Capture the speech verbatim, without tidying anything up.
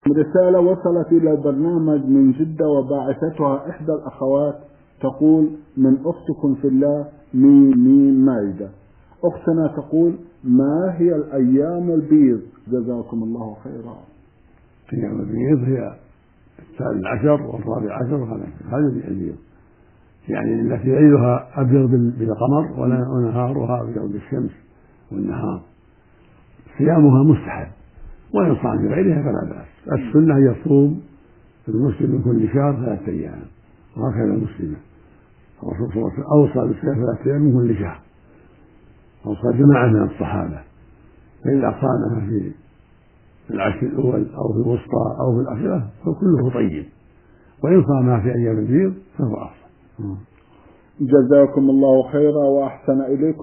رسالة وصلت إلى البرنامج من جدة وباعثتها إحدى الأخوات تقول: من أختكم في الله ميم ميم مائدة. أختنا تقول: ما هي الأيام البيض؟ جزاكم الله خيرا. أيام البيض هي الثالث عشر والرابع عشر وخمسة، هذه البيض يعني التي ليلها أبيض بالقمر ونهارها أبيض بالشمس والنهار. صيامها مستحب، وإن صام في غيرها فلا بأس. السنة هي يصوم المسلم من كل شهر ثلاثة أيام، وهكذا المسلمة. الرسول صلى الله عليه وسلم أوصى بالصيام ثلاثة أيام من كل شهر، أوصى جماعة من الصحابة. فإذا صامها في العشر الأول أو في الوسطى أو في الأخيرة فكله طيب، وإن صامها في أيام البيض فهو أفضل. جزاكم الله خيرا وأحسن إليكم.